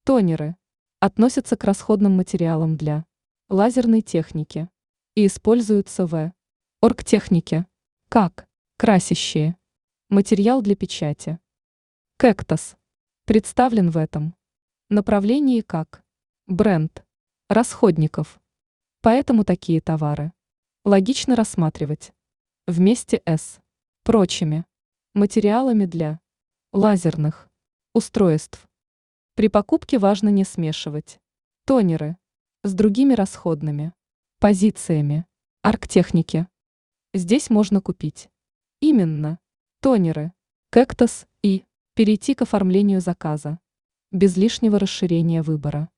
Тонеры относятся к расходным материалам для лазерной техники и используются в оргтехнике как красящие, материал для печати. Кэктос представлен в этом направлении как бренд расходников, поэтому такие товары логично рассматривать вместе с прочими материалами для лазерных устройств. При покупке важно не смешивать тонеры с другими расходными позициями аргтехники. Здесь можно купить именно тонеры, Кэктос и перейти к оформлению заказа без лишнего расширения выбора.